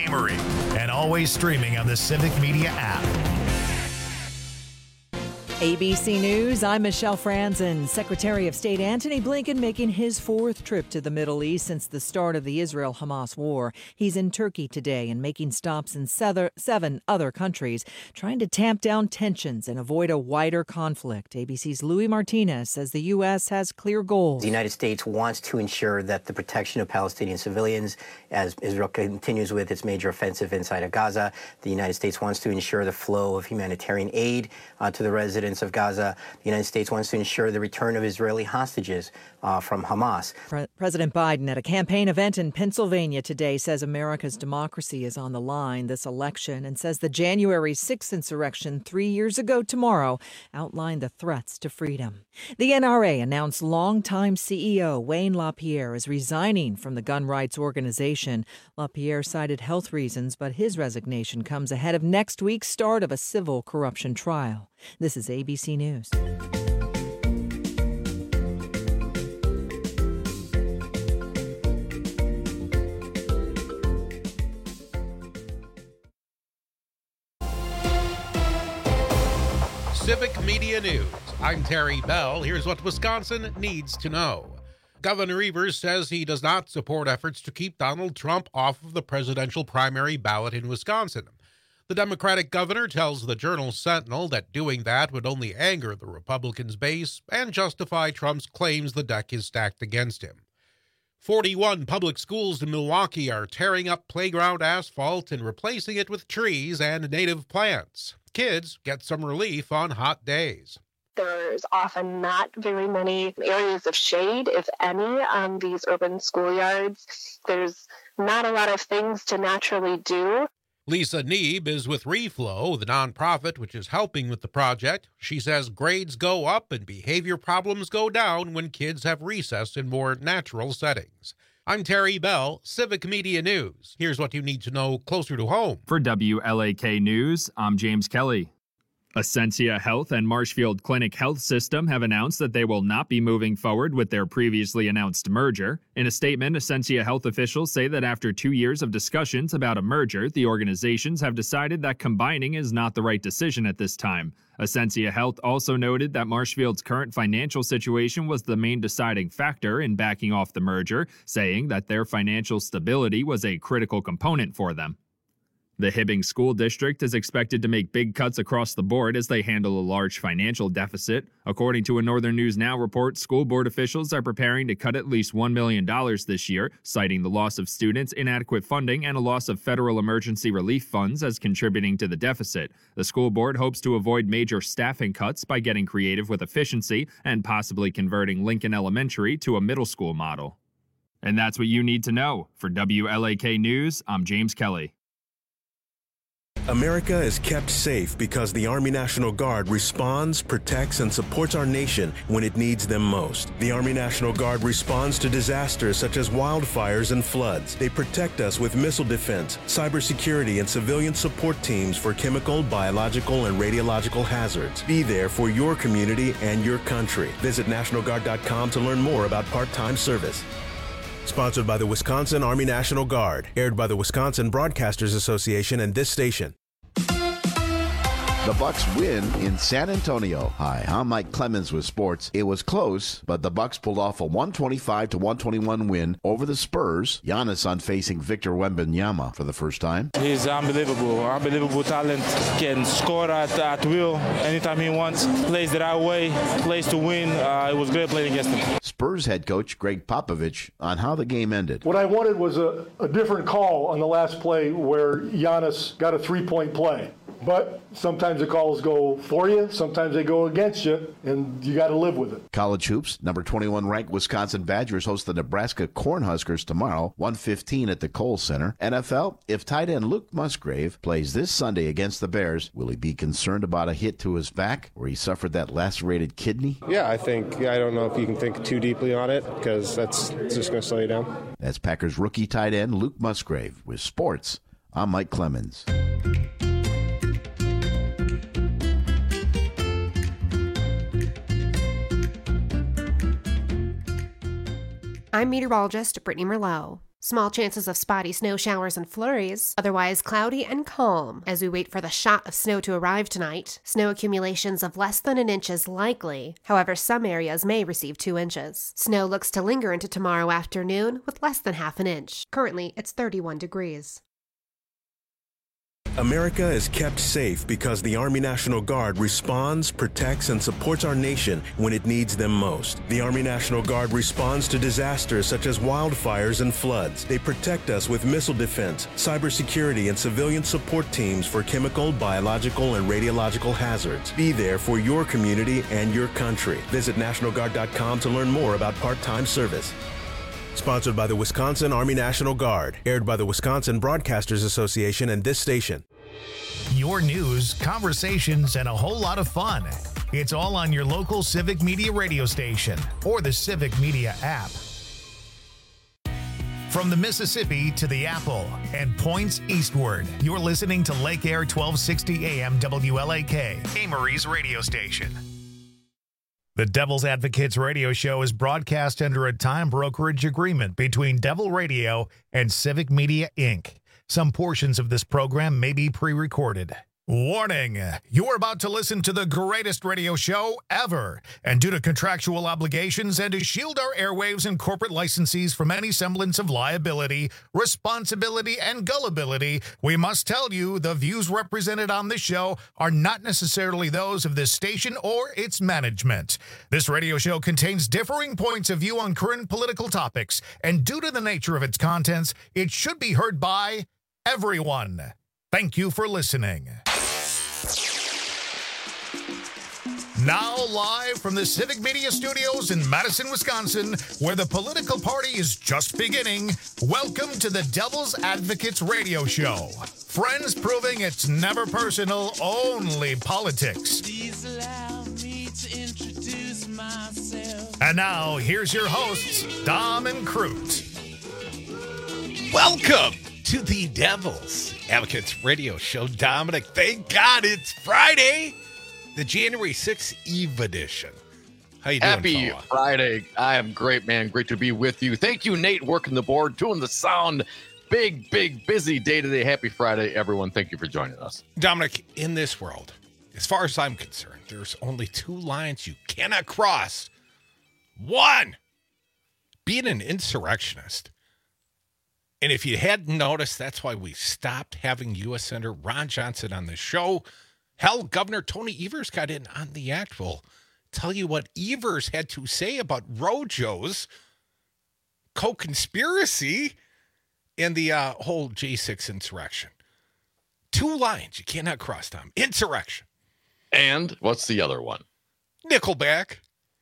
Amory, and always streaming on the Civic Media app. ABC News, I'm Michelle Franzen. Secretary of State Antony Blinken making his fourth trip to the Middle East since the start of the Israel-Hamas war. He's in Turkey today and making stops in 7 other countries, trying to tamp down tensions and avoid a wider conflict. ABC's Louis Martinez says the U.S. has clear goals. The United States wants to ensure that the protection of Palestinian civilians as Israel continues with its major offensive inside of Gaza. The United States wants to ensure the flow of humanitarian aid to the residents of Gaza. The United States wants to ensure the return of Israeli hostages from Hamas. President Biden at a campaign event in Pennsylvania today says America's democracy is on the line this election and says the January 6th insurrection 3 years ago tomorrow outlined the threats to freedom. The NRA announced longtime CEO Wayne LaPierre is resigning from the gun rights organization. LaPierre cited health reasons, but his resignation comes ahead of next week's start of a civil corruption trial. This is ABC News. Civic Media News. I'm Terry Bell. Here's what Wisconsin needs to know. Governor Evers says he does not support efforts to keep Donald Trump off of the presidential primary ballot in Wisconsin. The Democratic governor tells the Journal-Sentinel that doing that would only anger the Republicans' base and justify Trump's claims the deck is stacked against him. 41 public schools in Milwaukee are tearing up playground asphalt and replacing it with trees and native plants. Kids get some relief on hot days. There's often not very many areas of shade, if any, on these urban schoolyards. There's not a lot of things to naturally do. Lisa Neeb is with Reflow, the nonprofit which is helping with the project. She says grades go up and behavior problems go down when kids have recess in more natural settings. I'm Terry Bell, Civic Media News. Here's what you need to know closer to home. For WLAK News, I'm James Kelly. Essentia Health and Marshfield Clinic Health System have announced that they will not be moving forward with their previously announced merger. In a statement, Essentia Health officials say that after 2 years of discussions about a merger, the organizations have decided that combining is not the right decision at this time. Essentia Health also noted that Marshfield's current financial situation was the main deciding factor in backing off the merger, saying that their financial stability was a critical component for them. The Hibbing School District is expected to make big cuts across the board as they handle a large financial deficit. According to a Northern News Now report, school board officials are preparing to cut at least $1 million this year, citing the loss of students, inadequate funding, and a loss of federal emergency relief funds as contributing to the deficit. The school board hopes to avoid major staffing cuts by getting creative with efficiency and possibly converting Lincoln Elementary to a middle school model. And that's what you need to know. For WLAK News, I'm James Kelly. America is kept safe because the Army National Guard responds, protects, and supports our nation when it needs them most. The Army National Guard responds to disasters such as wildfires and floods. They protect us with missile defense, cybersecurity, and civilian support teams for chemical, biological, and radiological hazards. Be there for your community and your country. Visit NationalGuard.com to learn more about part-time service. Sponsored by the Wisconsin Army National Guard. Aired by the Wisconsin Broadcasters Association and this station. The Bucks win in San Antonio. Hi, I'm Mike Clemens with sports. It was close, but the Bucks pulled off a 125-121 win over the Spurs. Giannis on facing Victor Wembanyama for the first time. He's unbelievable talent. Can score at will anytime he wants. Plays the right way, plays to win. It was great playing against him. Spurs head coach Greg Popovich on how the game ended. What I wanted was a different call on the last play where Giannis got a three-point play. But sometimes the calls go for you, sometimes they go against you, and you got to live with it. College hoops, number 21 ranked Wisconsin Badgers host the Nebraska Cornhuskers tomorrow, 1:15 at the Kohl Center. NFL, if tight end Luke Musgrave plays this Sunday against the Bears, will he be concerned about a hit to his back where he suffered that lacerated kidney? Yeah, I don't know if you can think too deeply on it because it's just going to slow you down. That's Packers rookie tight end Luke Musgrave. With sports, I'm Mike Clemens. I'm meteorologist Brittany Merlot. Small chances of spotty snow showers and flurries, otherwise cloudy and calm as we wait for the shot of snow to arrive tonight. Snow accumulations of less than an inch is likely. However, some areas may receive 2 inches. Snow looks to linger into tomorrow afternoon with less than half an inch. Currently, it's 31 degrees. America is kept safe because the Army National Guard responds, protects, and supports our nation when it needs them most. The Army National Guard responds to disasters such as wildfires and floods. They protect us with missile defense, cybersecurity, and civilian support teams for chemical, biological, and radiological hazards. Be there for your community and your country. Visit NationalGuard.com to learn more about part-time service. Sponsored by the Wisconsin Army National Guard. Aired by the Wisconsin Broadcasters Association and this station. Your news, conversations, and a whole lot of fun. It's all on your local Civic Media radio station or the Civic Media app. From the Mississippi to the Apple and points eastward, you're listening to Lake Air 1260 AM WLAK, Amory's radio station. The Devil's Advocates radio show is broadcast under a time brokerage agreement between Devil Radio and Civic Media, Inc. Some portions of this program may be pre-recorded. Warning, you're about to listen to the greatest radio show ever. And due to contractual obligations and to shield our airwaves and corporate licensees from any semblance of liability, responsibility, and gullibility, we must tell you the views represented on this show are not necessarily those of this station or its management. This radio show contains differing points of view on current political topics, and due to the nature of its contents, it should be heard by everyone. Thank you for listening. Now live from the Civic Media Studios in Madison, Wisconsin, where the political party is just beginning, welcome to the Devil's Advocates radio show. Friends proving it's never personal, only politics. Please allow me to introduce myself. And now, here's your hosts, Dom and Crute. Welcome to the Devil's Advocates radio show. Dominic, thank God it's Friday. The January 6th Eve edition. How you doing, Happy fella? Friday. I am great, man. Great to be with you. Thank you, Nate, working the board, doing the sound. Big, busy day today. Happy Friday, everyone. Thank you for joining us. Dominic, in this world, as far as I'm concerned, there's only 2 lines you cannot cross. 1, being an insurrectionist. And if you hadn't noticed, that's why we stopped having U.S. Senator Ron Johnson on the show. Hell, Governor Tony Evers got in on the act. We'll tell you what Evers had to say about Rojo's co-conspiracy and the whole J6 insurrection. 2 lines you cannot cross, Tom. Insurrection. And what's the other one? Nickelback.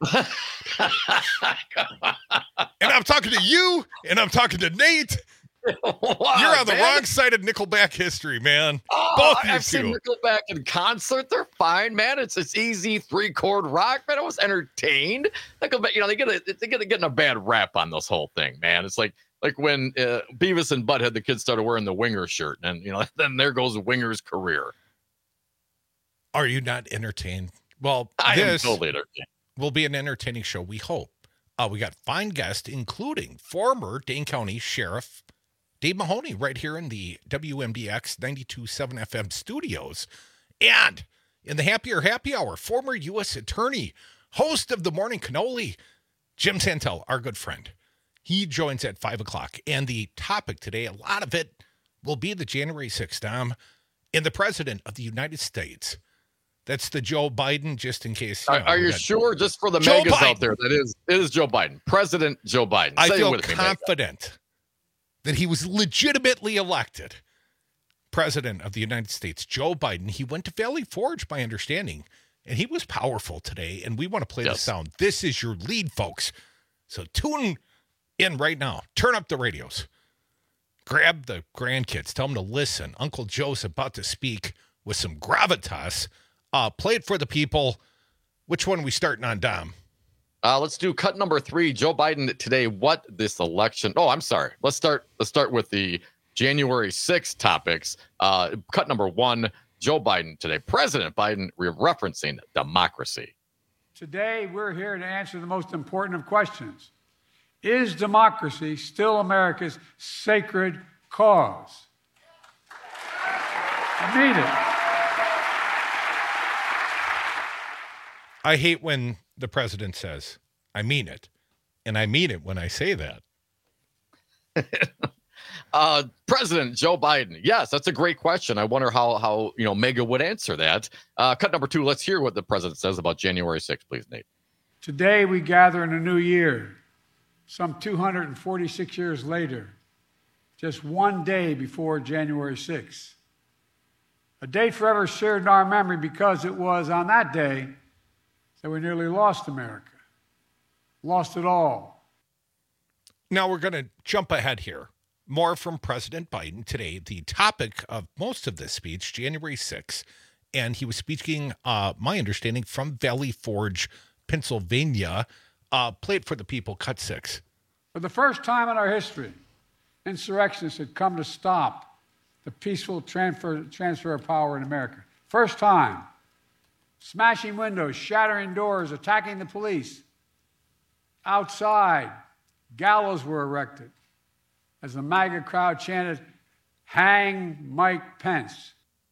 And I'm talking to you, and I'm talking to Nate. Wow, you're on the man. wrong side of Nickelback history, man. Oh, Both you I've seen Nickelback in concert. They're fine, man. It's easy 3-chord rock, man. I was entertained. Nickelback, they get getting a bad rap on this whole thing, man. It's like when Beavis and Butthead, the kids started wearing the Winger shirt, and then there goes Winger's career. Are you not entertained? Well, I am totally entertained. Will be an entertaining show, we hope. We got fine guests, including former Dane County Sheriff Dave Mahoney, right here in the WMDX 92.7 FM studios. And in the Happier Happy Hour, former U.S. Attorney, host of the Morning Cannoli, Jim Santel, our good friend. He joins at 5 o'clock. And the topic today, a lot of it will be the January 6th, Dom, and the President of the United States. That's the Joe Biden, just in case. Are you sure? Just for the megas out there, it is Joe Biden. President Joe Biden. I feel confident that he was legitimately elected President of the United States. Joe Biden, he went to Valley Forge, my understanding, and he was powerful today, and we want to play the sound. This is your lead, folks. So tune in right now. Turn up the radios. Grab the grandkids. Tell them to listen. Uncle Joe's about to speak with some gravitas. Play it for the people. Which one are we starting on, Dom? Let's do cut number 3. Joe Biden today. What this election? Oh, I'm sorry. Let's start with the January 6th topics. Cut number 1. Joe Biden today. President Biden referencing democracy. Today, we're here to answer the most important of questions. Is democracy still America's sacred cause? I mean it. I hate when the president says, I mean it. And I mean it when I say that. President Joe Biden. Yes, that's a great question. I wonder how Mega would answer that. Cut number 2. Let's hear what the president says about January 6th, please, Nate. Today we gather in a new year, some 246 years later, just one day before January 6th. A date forever shared in our memory because it was on that day that we nearly lost America. Lost it all. Now we're going to jump ahead here. More from President Biden today. The topic of most of this speech, January 6th, and he was speaking, my understanding, from Valley Forge, Pennsylvania. Play it for the people, cut 6. For the first time in our history, insurrectionists had come to stop the peaceful transfer of power in America. First time. Smashing windows, shattering doors, attacking the police. Outside, gallows were erected as the MAGA crowd chanted, "Hang Mike Pence."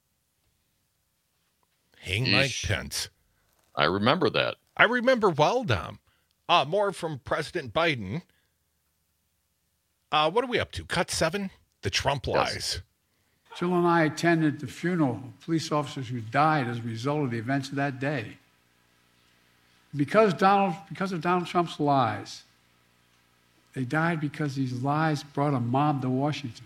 Hang Mike Pence. I remember that. I remember well, Dom. More from President Biden. What are we up to? Cut 7? The Trump lies. Yes. Jill and I attended the funeral of police officers who died as a result of the events of that day. Because of Donald Trump's lies, they died because these lies brought a mob to Washington.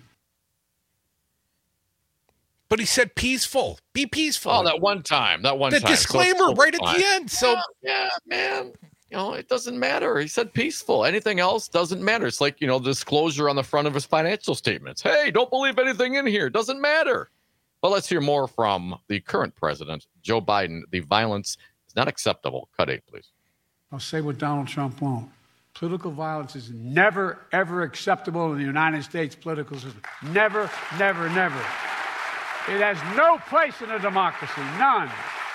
But he said peaceful. Be peaceful. Oh, that one time. The disclaimer right at the end. So yeah, man. It doesn't matter. He said peaceful. Anything else doesn't matter. It's like, disclosure on the front of his financial statements. Hey, don't believe anything in here. Doesn't matter. Well, let's hear more from the current president, Joe Biden. The violence is not acceptable. Cut 8, please. I'll say what Donald Trump won't. Political violence is never, ever acceptable in the United States political system. Never, never, never. It has no place in a democracy. None.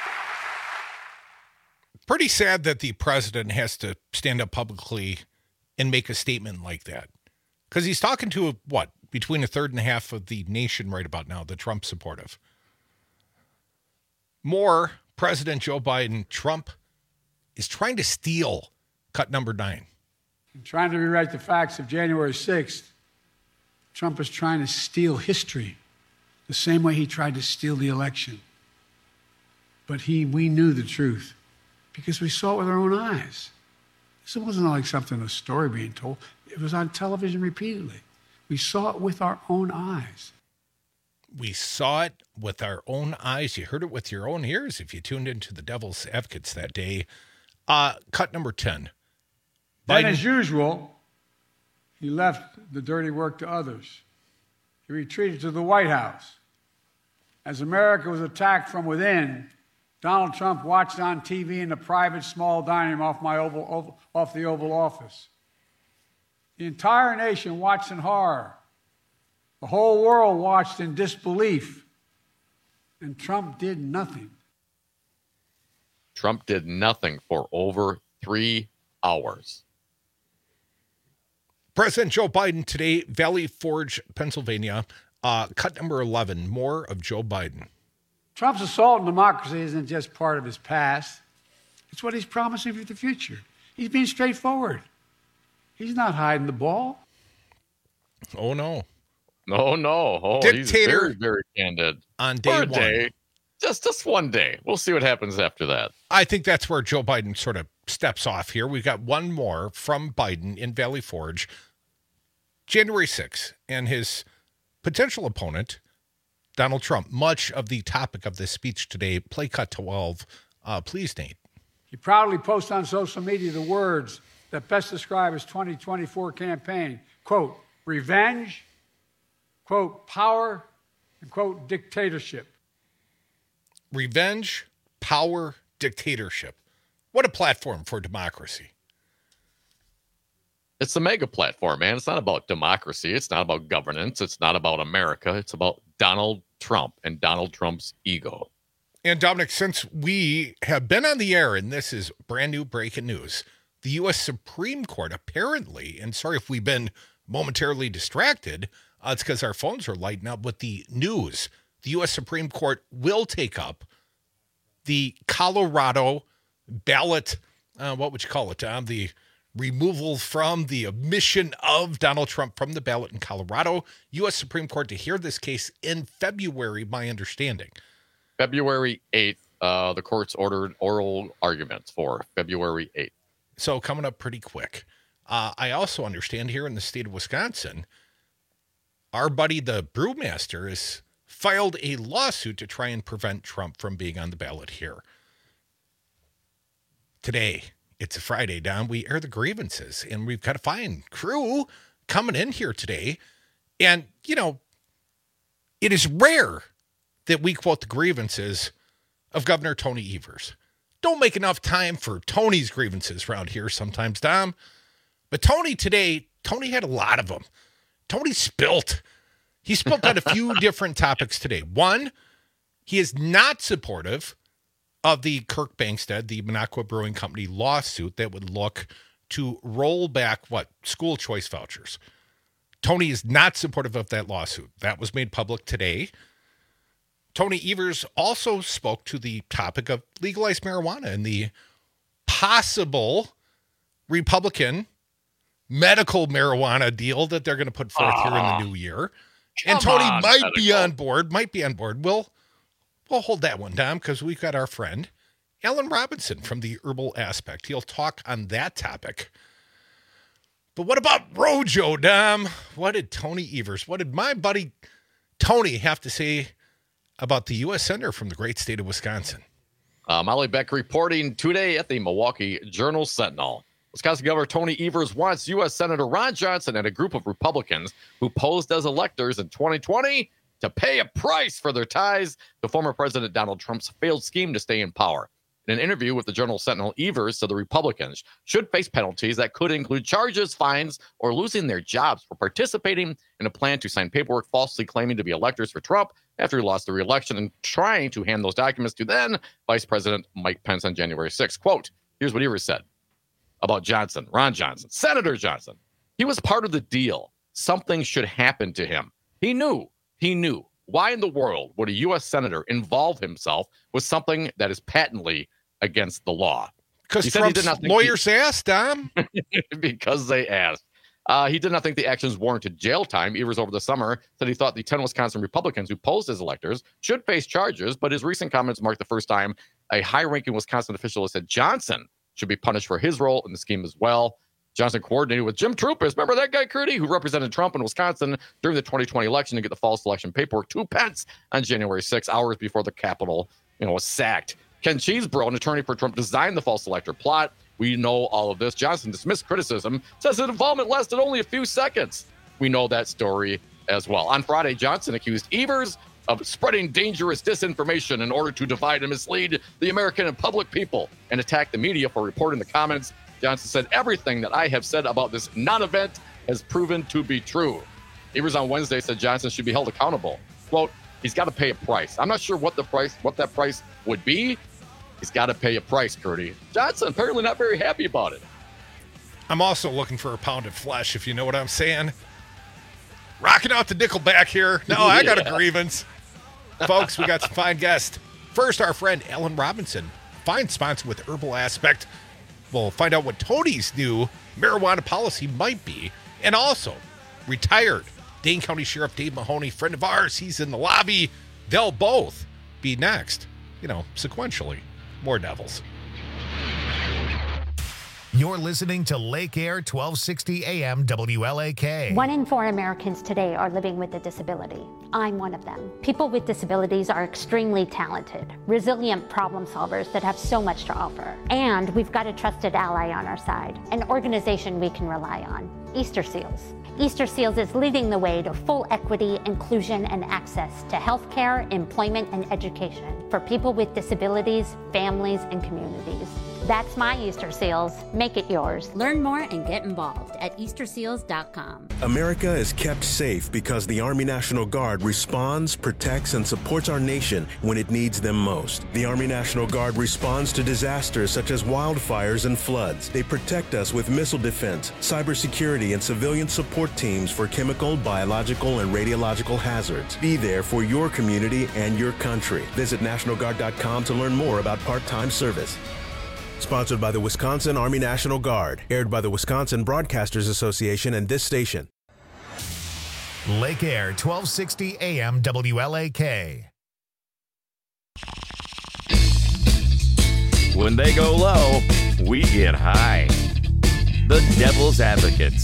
Pretty sad that the president has to stand up publicly and make a statement like that. Because he's talking to, between a third and a half of the nation right about now, the Trump supportive. More, President Joe Biden, Trump is trying to steal cut number 9. In trying to rewrite the facts of January 6th, Trump is trying to steal history the same way he tried to steal the election. But we knew the truth because we saw it with our own eyes. This wasn't like a story being told. It was on television repeatedly. We saw it with our own eyes. We saw it with our own eyes. You heard it with your own ears if you tuned into the Devil's Advocates that day. Cut number 10. Then, as usual, he left the dirty work to others. He retreated to the White House. As America was attacked from within, Donald Trump watched on TV in a private small dining room off the Oval Office. The entire nation watched in horror. The whole world watched in disbelief. And Trump did nothing. Trump did nothing for over 3 hours. President Joe Biden today, Valley Forge, Pennsylvania. Cut number 11, more of Joe Biden. Trump's assault on democracy isn't just part of his past. It's what he's promising for the future. He's being straightforward. He's not hiding the ball. Oh, no. Oh, no. Oh, Dictator he's very, very candid. On day one. Just one day. We'll see what happens after that. I think that's where Joe Biden sort of steps off here. We've got one more from Biden in Valley Forge. January 6th, and his potential opponent, Donald Trump. Much of the topic of this speech today. Play cut 12. Please, Nate. He proudly posts on social media the words that best describe his 2024 campaign. Quote, revenge, quote, power, and quote, dictatorship. Revenge, power, dictatorship. What a platform for democracy. It's the mega platform, man. It's not about democracy. It's not about governance. It's not about America. It's about Donald Trump and Donald Trump's ego. And Dominic, since we have been on the air, and this is brand new breaking news, the U.S. Supreme Court apparently, and sorry if we've been momentarily distracted, it's because our phones are lighting up with the news. The U.S. Supreme Court will take up the Colorado ballot, what would you call it, the removal from the omission of Donald Trump from the ballot in Colorado. U.S. Supreme Court to hear this case in February, my understanding. February 8th, the court's ordered oral arguments for February 8th. So coming up pretty quick. I also understand here in the state of Wisconsin, our buddy, the brewmaster, has filed a lawsuit to try and prevent Trump from being on the ballot here. Today, it's a Friday, Don. We air the grievances, and we've got a fine crew coming in here today. And, you know, it is rare that we quote the grievances of Governor Tony Evers. Don't make enough time for Tony's grievances around here sometimes, Dom. But Tony today, Tony had a lot of them. Tony spilt. He spilt on a few different topics today. One, he is not supportive of the Kirk Bangstad, the Minocqua Brewing Company lawsuit that would look to roll back, school choice vouchers. Tony is not supportive of that lawsuit. That was made public today. Tony Evers also spoke to the topic of legalized marijuana and the possible Republican medical marijuana deal that they're going to put forth here in the new year. And Tony might be on board. We'll hold that one down because we've got our friend Alan Robinson from the Herbal Aspect. He'll talk on that topic. But what about Rojo, Dom? What did Tony Evers, what did my buddy Tony have to say about the U.S. Senator from the great state of Wisconsin? Molly Beck reporting today at the Milwaukee Journal-Sentinel. Wisconsin Governor Tony Evers wants U.S. Senator Ron Johnson and a group of Republicans who posed as electors in 2020 to pay a price for their ties to former President Donald Trump's failed scheme to stay in power. In an interview with the Journal-Sentinel, Evers said the Republicans should face penalties that could include charges, fines, or losing their jobs for participating in a plan to sign paperwork falsely claiming to be electors for Trump after he lost the re-election and trying to hand those documents to then Vice President Mike Pence on January 6th. Quote, here's what Evers said about Johnson, Ron Johnson, Senator Johnson. He was part of the deal. Something should happen to him. He knew. Why in the world would a U.S. Senator involve himself with something that is patently against the law? Because Trump's lawyers asked, Dom. Because they asked. He did not think the actions warranted jail time. Evers over the summer said he thought the 10 Wisconsin Republicans who posed as electors should face charges, but his recent comments marked the first time a high-ranking Wisconsin official has said Johnson should be punished for his role in the scheme as well. Johnson coordinated with Jim Troupis, remember that guy, Curdy, who represented Trump in Wisconsin during the 2020 election to get the false election paperwork to Pence on January 6, hours before the Capitol, was sacked. Ken Cheesebro, an attorney for Trump, designed the false elector plot. We know all of this. Johnson dismissed criticism, says his involvement lasted only a few seconds. We know that story as well. On Friday, Johnson accused Evers of spreading dangerous disinformation in order to divide and mislead the American and public people and attack the media for reporting the comments. Johnson said, everything that I have said about this non-event has proven to be true. Evers on Wednesday said Johnson should be held accountable. Quote, he's got to pay a price. I'm not sure what that price would be. He's got to pay a price, Curdy. Johnson apparently not very happy about it. I'm also looking for a pound of flesh, if you know what I'm saying. Rocking out the Nickelback here. No, I got a grievance. Folks, we got some fine guests. First, our friend Alan Robinson, fine sponsor with Herbal Aspect. We'll find out what Tony's new marijuana policy might be. And also, retired Dane County Sheriff Dave Mahoney, friend of ours, he's in the lobby. They'll both be next, sequentially. More Devils. You're listening to Lake Air 1260 AM WLAK. 1 in 4 Americans today are living with a disability. I'm one of them. People with disabilities are extremely talented, resilient problem solvers that have so much to offer. And we've got a trusted ally on our side, an organization we can rely on, Easter Seals. Easter Seals is leading the way to full equity, inclusion, and access to healthcare, employment, and education for people with disabilities, families, and communities. That's my Easter Seals. Make it yours. Learn more and get involved at easterseals.com. America is kept safe because the Army National Guard responds, protects, and supports our nation when it needs them most. The Army National Guard responds to disasters such as wildfires and floods. They protect us with missile defense, cybersecurity, and civilian support teams for chemical, biological, and radiological hazards. Be there for your community and your country. Visit NationalGuard.com to learn more about part-time service. Sponsored by the Wisconsin Army National Guard. Aired by the Wisconsin Broadcasters Association and this station. Lake Air, 1260 AM WLAK. When they go low, we get high. The Devil's Advocates.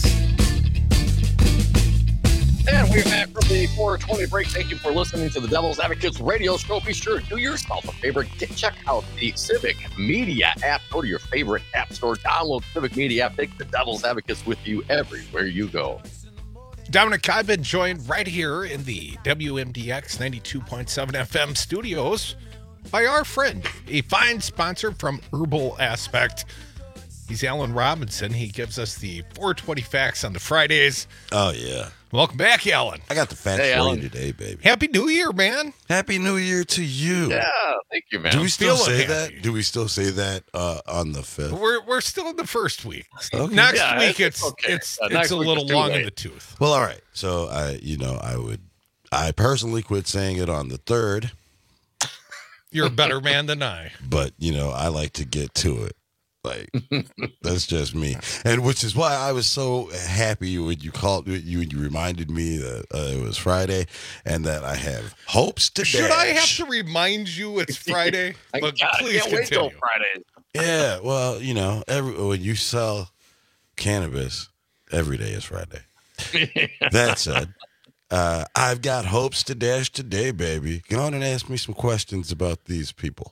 And we're back from the 420 break. Thank you for listening to the Devil's Advocates radio show. Be sure to do yourself a favor. Check out the Civic Media app. Go to your favorite app store. Download the Civic Media app. Take the Devil's Advocates with you everywhere you go. Dominic, I've been joined right here in the WMDX 92.7 FM studios by our friend, a fine sponsor from Herbal Aspect. He's Alan Robinson. He gives us the 420 facts on the Fridays. Oh, yeah. Welcome back, Alan. I got the facts for you today, baby. Happy New Year, man. Happy New Year to you. Yeah, thank you, man. Do we still say that? Do we still say that on the 5th? We're still in the first week. Okay. Next week, it's a little long in the tooth. Well, all right. So, I personally quit saying it on the 3rd. You're a better man than I. But, I like to get to it. Like, that's just me. And which is why I was so happy when you called, you reminded me that it was Friday and that I have hopes to Should I have to remind you it's Friday? But please can't wait till continue. Friday. Yeah, well, when you sell cannabis, every day is Friday. That said, I've got hopes to dash today, baby. Go on and ask me some questions about these people.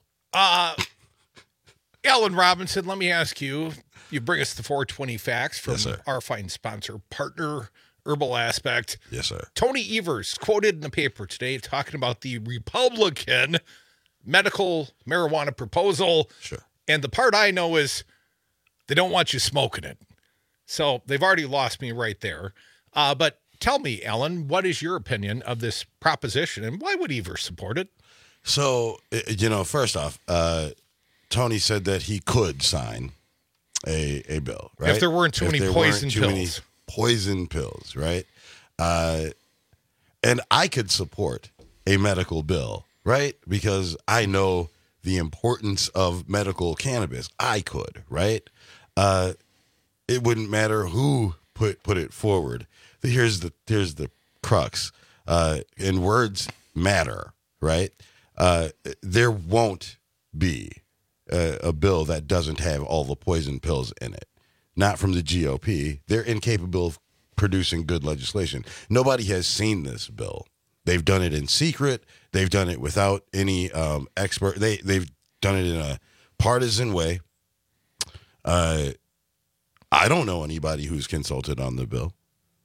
Alan Robinson, let me ask you. You bring us the 420 facts from our fine sponsor, partner, Herbal Aspect. Yes, sir. Tony Evers quoted in the paper today talking about the Republican medical marijuana proposal. Sure. And the part I know is they don't want you smoking it. So they've already lost me right there. But tell me, Alan, what is your opinion of this proposition and why would Evers support it? So, first off, Tony said that he could sign a bill, right? If there weren't too many poison pills. Poison pills, right? And I could support a medical bill, right? Because I know the importance of medical cannabis. I could, right? It wouldn't matter who put it forward. Here's the crux. And words matter, right? There won't be a bill that doesn't have all the poison pills in it. Not from the GOP. They're incapable of producing good legislation. Nobody has seen this bill. They've done it in secret. They've done it without any expert. They've done it in a partisan way. I don't know anybody who's consulted on the bill.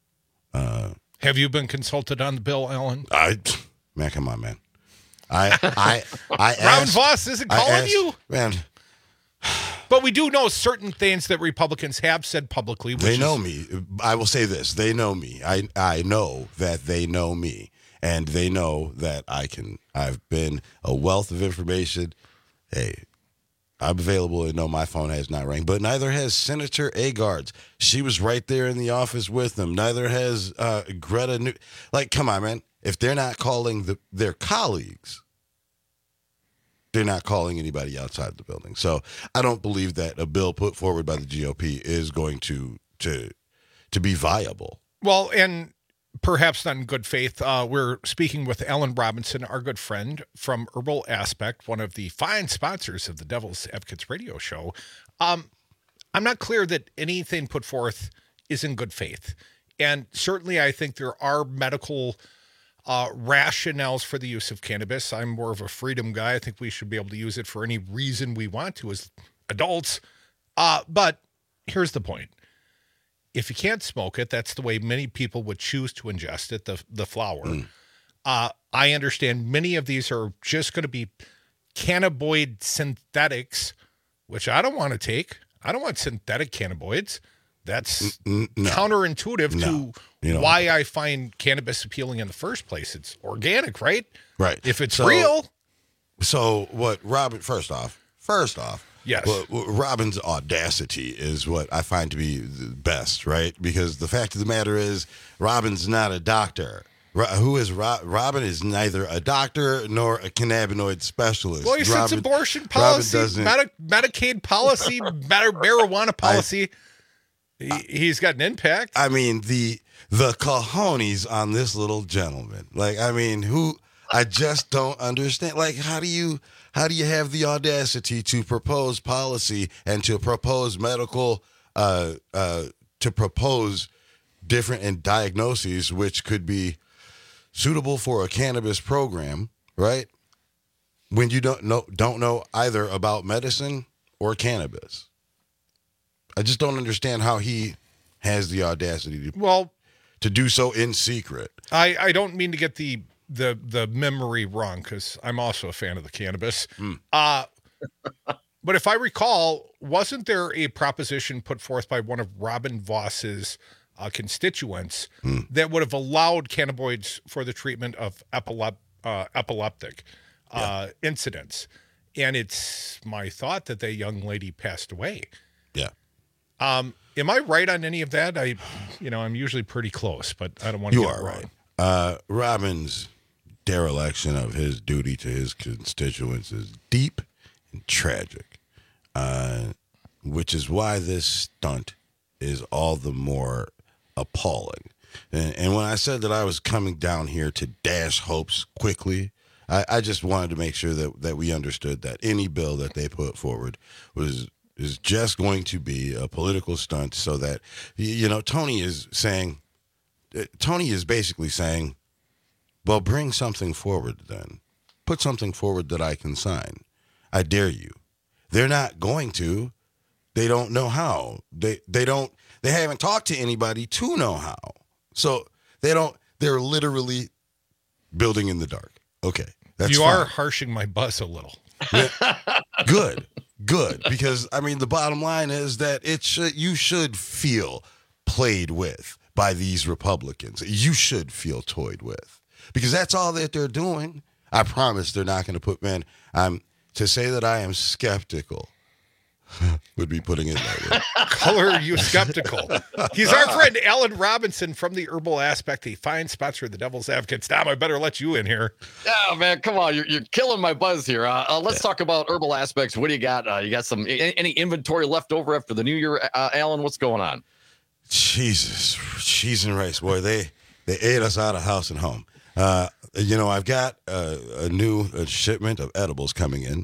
Have you been consulted on the bill, Alan? Man, come on, man. I Ron Voss isn't calling you? Man. But we do know certain things that Republicans have said publicly. They know me. I will say this. They know me. I know that they know me. And they know that I've been a wealth of information. Hey, I'm available. I know my phone has not rang. But neither has Senator Agard's. She was right there in the office with them. Neither has Greta. Come on, man. If they're not calling their colleagues, they're not calling anybody outside the building. So I don't believe that a bill put forward by the GOP is going to be viable. Well, and perhaps not in good faith, we're speaking with Alan Robinson, our good friend from Herbal Aspect, one of the fine sponsors of the Devil's Advocates radio show. I'm not clear that anything put forth is in good faith. And certainly I think there are medical rationales for the use of cannabis. I'm more of a freedom guy. I think we should be able to use it for any reason we want to as adults. But here's the point. If you can't smoke it, that's the way many people would choose to ingest it, the flower. I understand many of these are just going to be cannabinoid synthetics which I don't want to take. I don't want synthetic cannabinoids. That's counterintuitive to why I find cannabis appealing in the first place. It's organic, right? Right. If it's real. So what Robin, first off, yes. Robin's audacity is what I find to be the best, right? Because the fact of the matter is Robin's not a doctor. Who is Robin is neither a doctor nor a cannabinoid specialist. Well, he sets abortion policy, Medicaid policy, marijuana policy. He's got an impact. I mean, the cojones on this little gentleman. Like, I mean, I just don't understand. Like, how do you have the audacity to propose policy and to propose medical, to propose different diagnoses which could be suitable for a cannabis program, right? When you don't know either about medicine or cannabis. I just don't understand how he has the audacity to do so in secret. I don't mean to get the memory wrong, because I'm also a fan of the cannabis. But if I recall, wasn't there a proposition put forth by one of Robin Voss's constituents that would have allowed cannabinoids for the treatment of epileptic incidents? And it's my thought that the young lady passed away. Yeah. Am I right on any of that? I'm usually pretty close, but I don't want to get it wrong. Right. Robin's dereliction of his duty to his constituents is deep and tragic, which is why this stunt is all the more appalling. And when I said that I was coming down here to dash hopes quickly, I just wanted to make sure that we understood that any bill that they put forward is just going to be a political stunt, so that, Tony is basically saying, well, bring something forward then. Put something forward that I can sign. I dare you. They're not going to. They don't know how. They haven't talked to anybody to know how. So they're literally building in the dark. Okay. That's you fine. are harshing my buzz a little. Yeah. Good. Because, the bottom line is that you should feel played with by these Republicans. You should feel toyed with, because that's all that they're doing. I promise they're not going to put, to say that I am skeptical would be putting it that way. Color you skeptical. He's our friend Alan Robinson from the Herbal Aspect, a fine sponsor of the Devil's Advocates. Tom, I better let you in here. Yeah, man, come on. You're killing my buzz here. Let's talk about Herbal Aspects. What do you got? You got any inventory left over after the new year, Alan? What's going on? Jesus, cheese and rice, boy. They ate us out of house and home. I've got a new shipment of edibles coming in.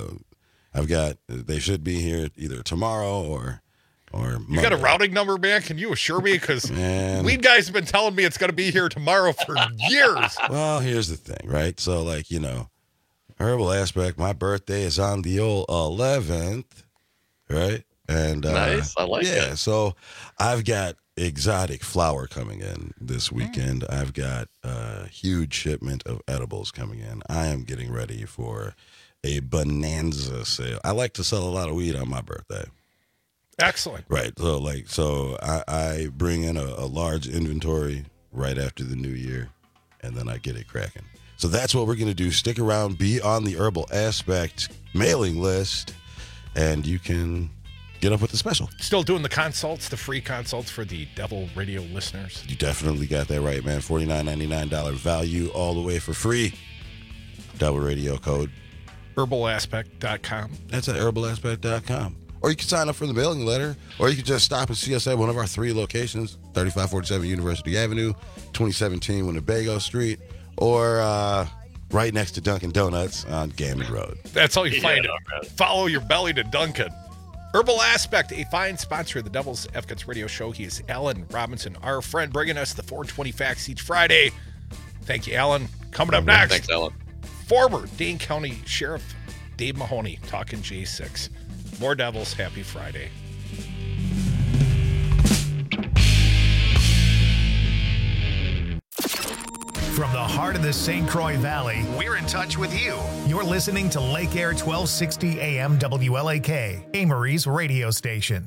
They should be here either tomorrow or Monday. You got a routing number, man? Can you assure me? Because weed guys have been telling me it's going to be here tomorrow for years. Well, here's the thing, right? So, Herbal Aspect, my birthday is on the old 11th, right? And nice, I like it. Yeah, so I've got exotic flower coming in this weekend. I've got a huge shipment of edibles coming in. I am getting ready for a bonanza sale. I like to sell a lot of weed on my birthday. Excellent. Right. So I bring in a large inventory right after the new year, and then I get it cracking. So that's what we're going to do. Stick around, be on the Herbal Aspect mailing list, and you can get up with the special. Still doing the consults, the free consults for the Devil Radio listeners. You definitely got that right, man. $49.99 value all the way for free. Devil Radio code. Herbalaspect.com. That's at herbalaspect.com. Or you can sign up for the mailing letter, or you can just stop and see us at one of our 3 locations, 3547 University Avenue, 2017 Winnebago Street, or right next to Dunkin' Donuts on Gammon Road. That's all you find. Follow your belly to Dunkin'. Herbal Aspect, a fine sponsor of the Devil's Advocates radio show. He is Alan Robinson, our friend, bringing us the 420 facts each Friday. Thank you, Alan. Coming up next. Thanks, Alan. Former Dane County Sheriff Dave Mahoney talking J6. More Devils. Happy Friday. From the heart of the St. Croix Valley, we're in touch with you. You're listening to Lake Air 1260 AM WLAK, Amory's radio station.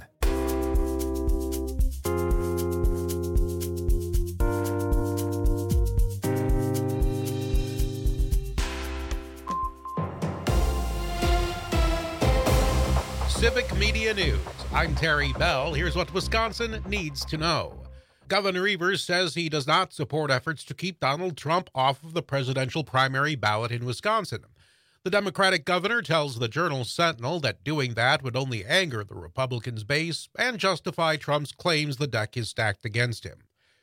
Civic Media News. I'm Terry Bell. Here's what Wisconsin needs to know. Governor Evers says he does not support efforts to keep Donald Trump off of the presidential primary ballot in Wisconsin. The Democratic governor tells the Journal-Sentinel that doing that would only anger the Republicans' base and justify Trump's claims the deck is stacked against him.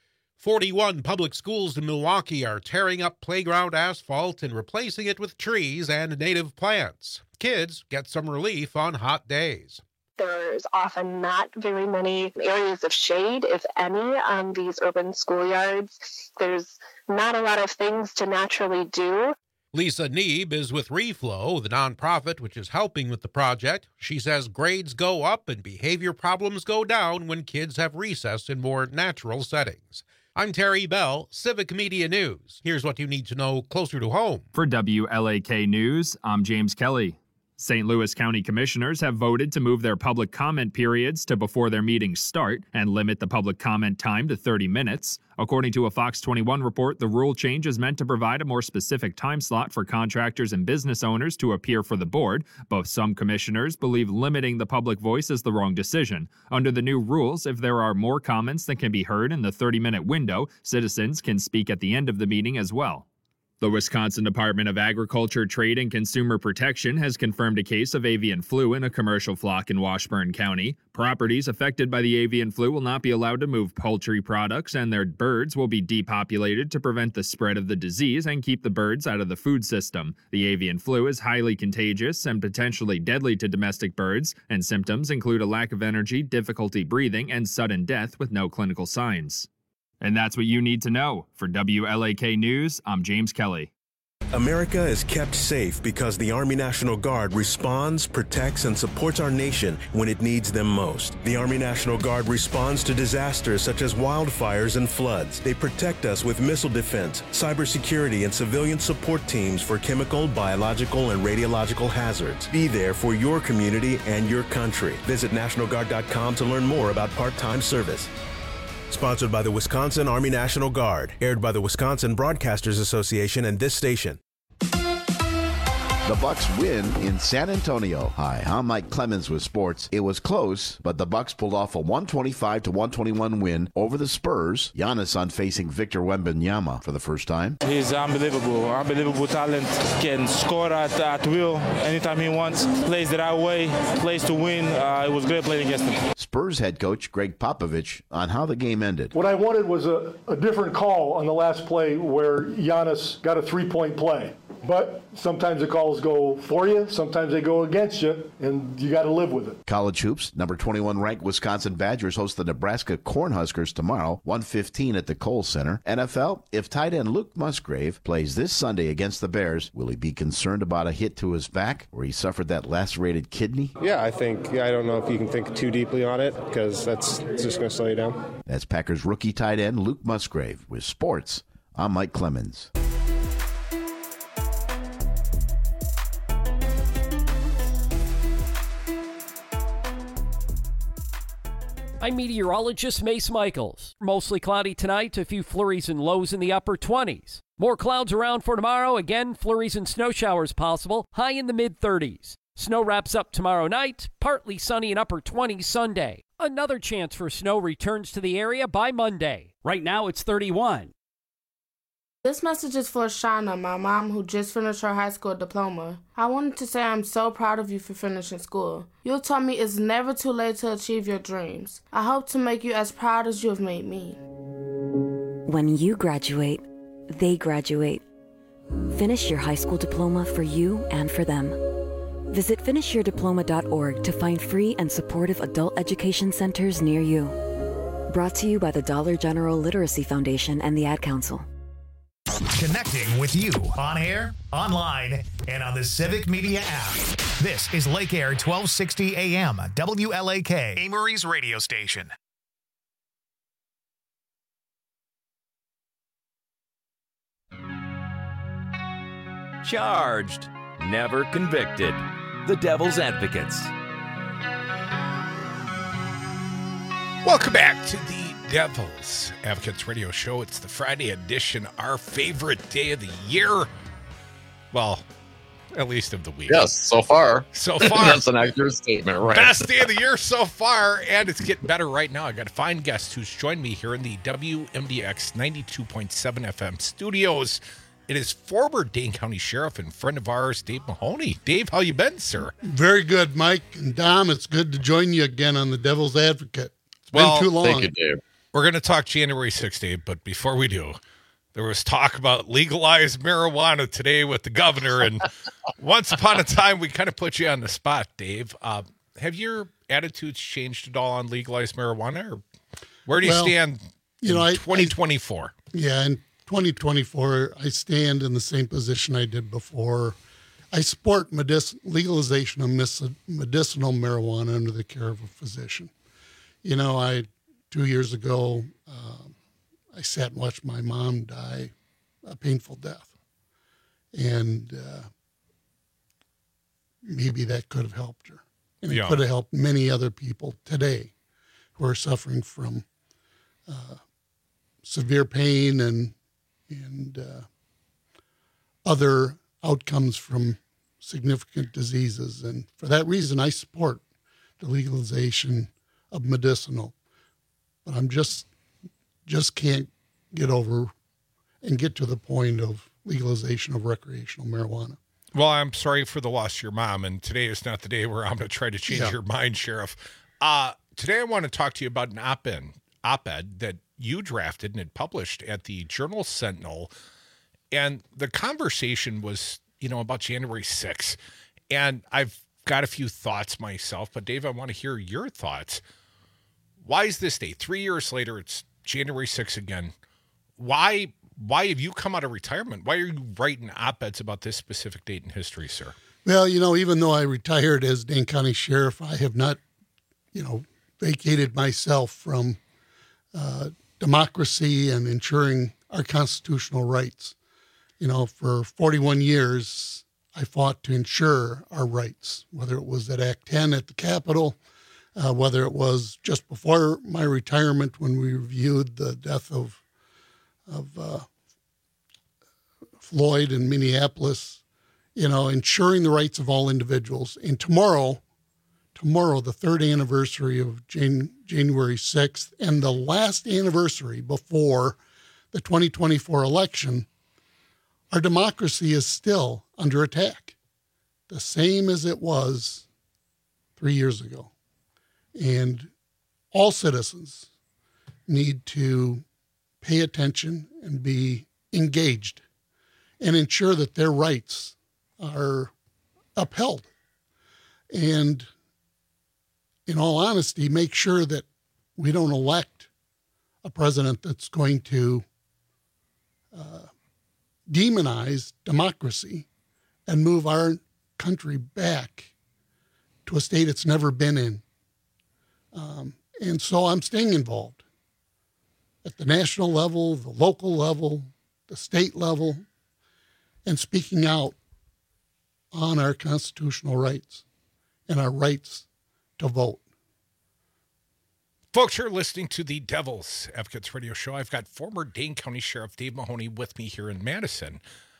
41 public schools in Milwaukee are tearing up playground asphalt and replacing it with trees and native plants. Kids get some relief on hot days. There's often not very many areas of shade, if any, on these urban schoolyards. There's not a lot of things to naturally do. Lisa Neeb is with Reflow, the nonprofit which is helping with the project. She says grades go up and behavior problems go down when kids have recess in more natural settings. I'm Terry Bell, Civic Media News. Here's what you need to know closer to home. For WLAK News, I'm James Kelly. St. Louis County Commissioners have voted to move their public comment periods to before their meetings start and limit the public comment time to 30 minutes. According to a Fox 21 report, the rule change is meant to provide a more specific time slot for contractors and business owners to appear for the board, but some commissioners believe limiting the public voice is the wrong decision. Under the new rules, if there are more comments than can be heard in the 30-minute window, citizens can speak at the end of the meeting as well. The Wisconsin Department of Agriculture, Trade, and Consumer Protection has confirmed a case of avian flu in a commercial flock in Washburn County. Properties affected by the avian flu will not be allowed to move poultry products, and their birds will be depopulated to prevent the spread of the disease and keep the birds out of the food system. The avian flu is highly contagious and potentially deadly to domestic birds, and symptoms include a lack of energy, difficulty breathing, and sudden death with no clinical signs. And that's what you need to know. For WLAK News, I'm James Kelly. America is kept safe because the Army National Guard responds, protects, and supports our nation when it needs them most. The Army National Guard responds to disasters such as wildfires and floods. They protect us with missile defense, cybersecurity, and civilian support teams for chemical, biological, and radiological hazards. Be there for your community and your country. Visit NationalGuard.com to learn more about part-time service. Sponsored by the Wisconsin Army National Guard. Aired by the Wisconsin Broadcasters Association and this station. The Bucks win in San Antonio. Hi, I'm Mike Clemens with sports. It was close, but the Bucks pulled off a 125-121 win over the Spurs. Giannis on facing Victor Wembanyama for the first time. He's unbelievable talent. Can score at will anytime he wants. Plays the right way, plays to win. It was great playing against him. Spurs head coach Greg Popovich on how the game ended. What I wanted was a different call on the last play where Giannis got a three-point play. But sometimes the calls go for you, sometimes they go against you, and you got to live with it. College hoops, number 21 ranked Wisconsin Badgers host the Nebraska Cornhuskers tomorrow, 1:15 at the Kohl Center. NFL, if tight end Luke Musgrave plays this Sunday against the Bears, will he be concerned about a hit to his back where he suffered that lacerated kidney? Yeah, I don't know if you can think too deeply on it because it's just going to slow you down. That's Packers rookie tight end Luke Musgrave. With sports, I'm Mike Clemens. I'm meteorologist Mace Michaels. Mostly cloudy tonight, a few flurries and lows in the upper 20s. More clouds around for tomorrow. Again, flurries and snow showers possible, high in the mid-30s. Snow wraps up tomorrow night, partly sunny and upper 20s Sunday. Another chance for snow returns to the area by Monday. Right now, it's 31. This message is for Shauna, my mom, who just finished her high school diploma. I wanted to say I'm so proud of you for finishing school. You taught me it's never too late to achieve your dreams. I hope to make you as proud as you have made me. When you graduate, they graduate. Finish your high school diploma for you and for them. Visit finishyourdiploma.org to find free and supportive adult education centers near you. Brought to you by the Dollar General Literacy Foundation and the Ad Council. Connecting with you on air, online, and on the Civic Media app. This is Lake Air 1260 AM, WLAK, Amory's radio station. charged, never convicted. The Devil's Advocates. Welcome back to the Devil's Advocates radio show. It's the Friday edition, our favorite day of the year. Well, at least of the week. Yes, so far. So far. That's an accurate statement, right? Best day of the year so far, and it's getting better right now. I got a fine guest who's joined me here in the WMDX 92.7 FM studios. It is former Dane County Sheriff and friend of ours, Dave Mahoney. Dave, how you been, sir? Very good, Mike. And Dom, it's good to join you again on the Devil's Advocate. It's been too long. Thank you, Dave. We're going to talk January 6th, Dave, but before we do, there was talk about legalized marijuana today with the governor, and once upon a time, we kind of put you on the spot, Dave. Have your attitudes changed at all on legalized marijuana, or where do you stand in 2024? In 2024, I stand in the same position I did before. I support legalization of medicinal marijuana under the care of a physician. 2 years ago, I sat and watched my mom die a painful death. And maybe that could have helped her. And it could have helped many other people today who are suffering from severe pain and other outcomes from significant diseases. And for that reason, I support the legalization of medicinal. But I'm just can't get over and get to the point of legalization of recreational marijuana. Well, I'm sorry for the loss of your mom, and today is not the day where I'm going to try to change your mind, Sheriff. Today I want to talk to you about an op-ed that you drafted and had published at the Journal-Sentinel, and the conversation was, about January 6th, and I've got a few thoughts myself, but Dave, I want to hear your thoughts. Why is this day? 3 years later, it's January 6th again. Why have you come out of retirement? Why are you writing op-eds about this specific date in history, sir? Well, even though I retired as Dane County Sheriff, I have not, vacated myself from democracy and ensuring our constitutional rights. For 41 years, I fought to ensure our rights, whether it was at Act 10 at the Capitol, whether it was just before my retirement when we reviewed the death of Floyd in Minneapolis, ensuring the rights of all individuals. And tomorrow, the third anniversary of January 6th and the last anniversary before the 2024 election, our democracy is still under attack, the same as it was 3 years ago. And all citizens need to pay attention and be engaged and ensure that their rights are upheld. And in all honesty, make sure that we don't elect a president that's going to demonize democracy and move our country back to a state it's never been in. And so I'm staying involved at the national level, the local level, the state level, and speaking out on our constitutional rights and our rights to vote. Folks, you're listening to the Devil's Advocates radio show. I've got former Dane County Sheriff Dave Mahoney with me here in Madison.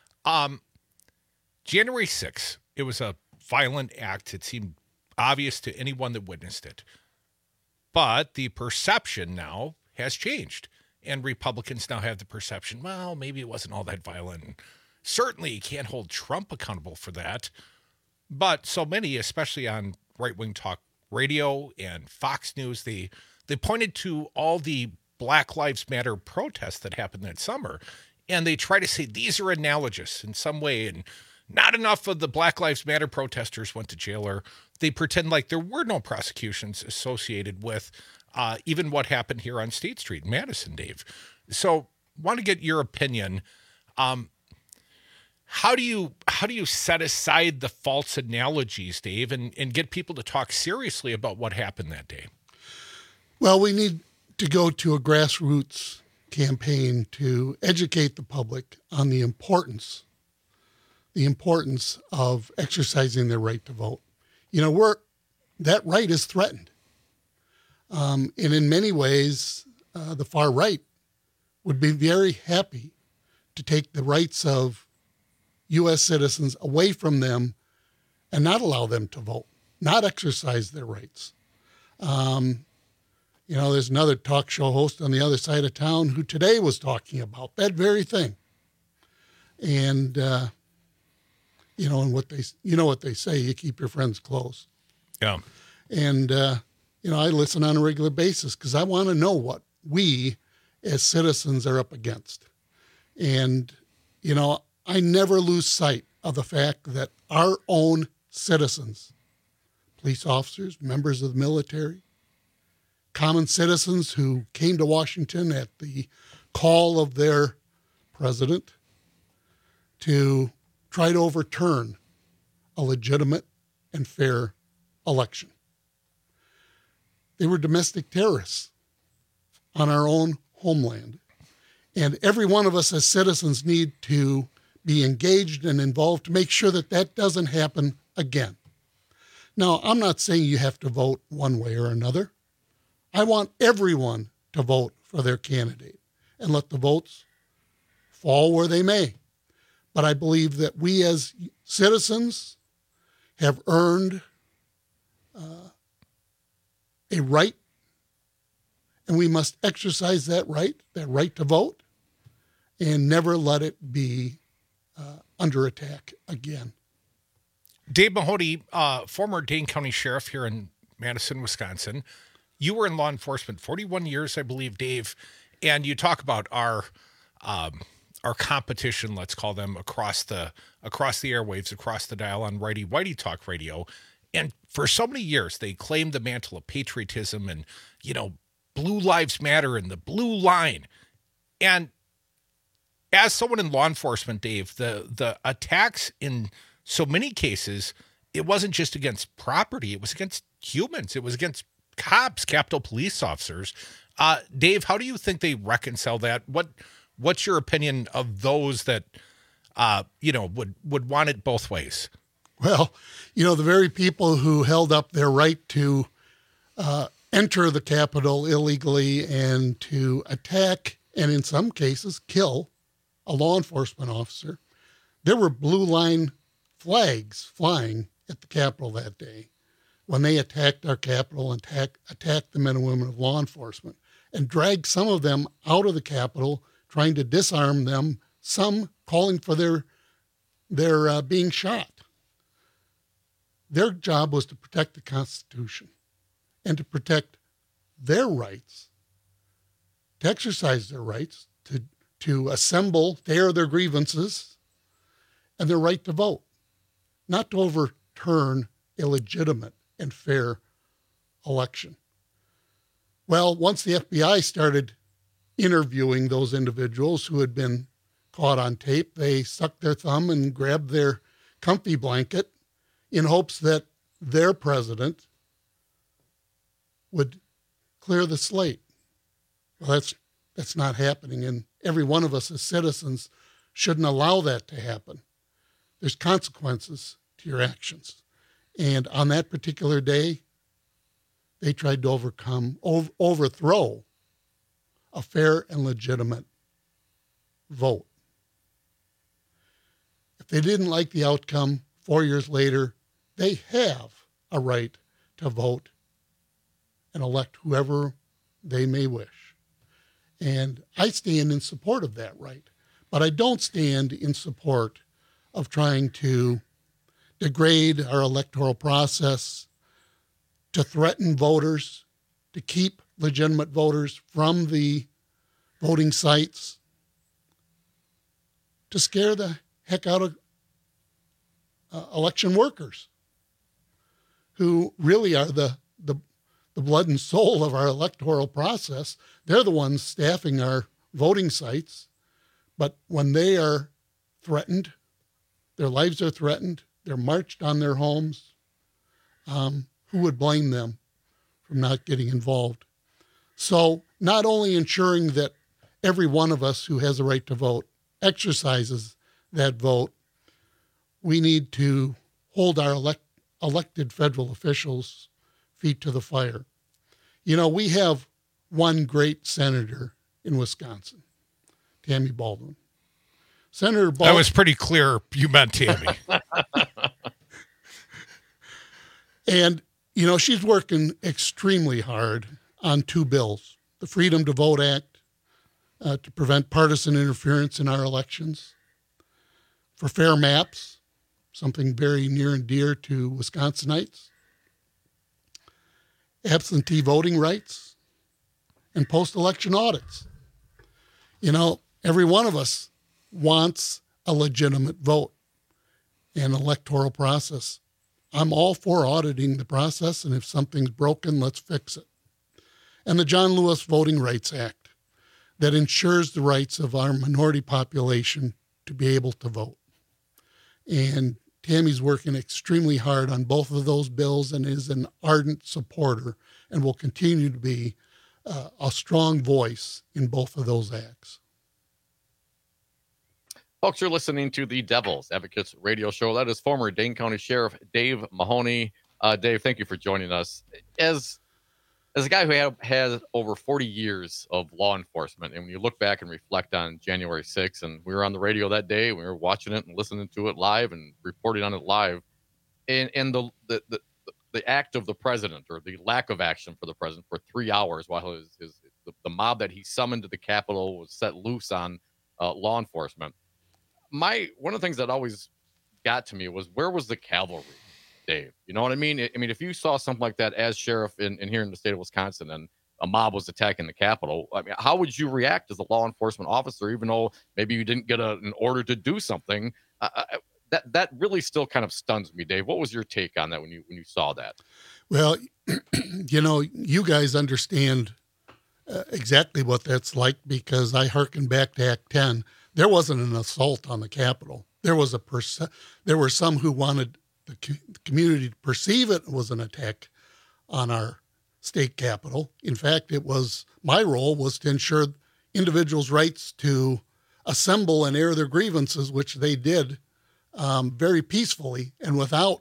January 6th, it was a violent act. It seemed obvious to anyone that witnessed it. But the perception now has changed. And Republicans now have the perception, well, maybe it wasn't all that violent. And certainly you can't hold Trump accountable for that. But so many, especially on right-wing talk radio and Fox News, they pointed to all the Black Lives Matter protests that happened that summer. And they try to say these are analogous in some way. And not enough of the Black Lives Matter protesters went to jail, or they pretend like there were no prosecutions associated with even what happened here on State Street in Madison, Dave. So want to get your opinion. How do you set aside the false analogies, Dave, and get people to talk seriously about what happened that day? Well, we need to go to a grassroots campaign to educate the public on the importance the importance of exercising their right to vote. That right is threatened. And in many ways, the far right would be very happy to take the rights of U.S. citizens away from them and not allow them to vote, not exercise their rights. There's another talk show host on the other side of town who today was talking about that very thing. And, and what they say, you keep your friends close. Yeah. And, I listen on a regular basis because I want to know what we as citizens are up against. And, I never lose sight of the fact that our own citizens, police officers, members of the military, common citizens who came to Washington at the call of their president to try to overturn a legitimate and fair election. They were domestic terrorists on our own homeland. And every one of us as citizens need to be engaged and involved to make sure that that doesn't happen again. Now, I'm not saying you have to vote one way or another. I want everyone to vote for their candidate and let the votes fall where they may. But I believe that we as citizens have earned a right, and we must exercise that right to vote, and never let it be under attack again. Dave Mahoney, former Dane County Sheriff here in Madison, Wisconsin. You were in law enforcement 41 years, I believe, Dave, and you talk about our competition, let's call them, across the airwaves, across the dial on Righty Whitey Talk Radio. And for so many years, they claimed the mantle of patriotism and, Blue Lives Matter and the blue line. And as someone in law enforcement, Dave, the attacks in so many cases, it wasn't just against property. It was against humans. It was against cops, Capitol Police officers. Dave, how do you think they reconcile that? What's your opinion of those that, would want it both ways? Well, the very people who held up their right to enter the Capitol illegally and to attack and in some cases kill a law enforcement officer, there were blue line flags flying at the Capitol that day when they attacked our Capitol and attacked the men and women of law enforcement and dragged some of them out of the Capitol, trying to disarm them, some calling for their being shot. Their job was to protect the Constitution and to protect their rights, to exercise their rights, to assemble, to air their grievances, and their right to vote, not to overturn a legitimate and fair election. Well, once the FBI started interviewing those individuals who had been caught on tape, they sucked their thumb and grabbed their comfy blanket in hopes that their president would clear the slate. Well, that's not happening, and every one of us as citizens shouldn't allow that to happen. There's consequences to your actions. And on that particular day, they tried to overthrow a fair and legitimate vote. If they didn't like the outcome 4 years later, they have a right to vote and elect whoever they may wish. And I stand in support of that right. But I don't stand in support of trying to degrade our electoral process, to threaten voters, to keep legitimate voters from the voting sites, to scare the heck out of election workers who really are the blood and soul of our electoral process. They're the ones staffing our voting sites. But when they are threatened, their lives are threatened, they're marched on their homes, who would blame them from not getting involved? So not only ensuring that every one of us who has a right to vote exercises that vote, we need to hold our elected federal officials' feet to the fire. You know, we have one great senator in Wisconsin, Tammy Baldwin. Senator Baldwin. That was pretty clear you meant Tammy. And, you know, she's working extremely hard on 2 bills. The Freedom to Vote Act to prevent partisan interference in our elections. For fair maps, something very near and dear to Wisconsinites. Absentee voting rights and post-election audits. You know, every one of us wants a legitimate vote and electoral process. I'm all for auditing the process, and if something's broken, let's fix it. And the John Lewis Voting Rights Act that ensures the rights of our minority population to be able to vote. And Tammy's working extremely hard on both of those bills and is an ardent supporter and will continue to be a strong voice in both of those acts. Folks, you're listening to the Devil's Advocates radio show. That is former Dane County Sheriff Dave Mahoney. Dave, thank you for joining us. As a guy who has over 40 years of law enforcement, and when you look back and reflect on January 6th, and we were on the radio that day, we were watching it and listening to it live and reporting on it live, and the act of the president, or the lack of action for the president, for 3 hours while the mob that he summoned to the Capitol was set loose on law enforcement. One of the things that always got to me was, where was the cavalry, Dave? You know what I mean? I mean, if you saw something like that as sheriff in here in the state of Wisconsin and a mob was attacking the Capitol, I mean, how would you react as a law enforcement officer, even though maybe you didn't get an order to do something? That really still kind of stuns me, Dave. What was your take on that when you saw that? Well, you know, you guys understand exactly what that's like, because I hearken back to Act 10. There wasn't an assault on the Capitol. There were some who wanted the community to perceive it was an attack on our state capitol. In fact, my role was to ensure individuals' rights to assemble and air their grievances, which they did very peacefully and without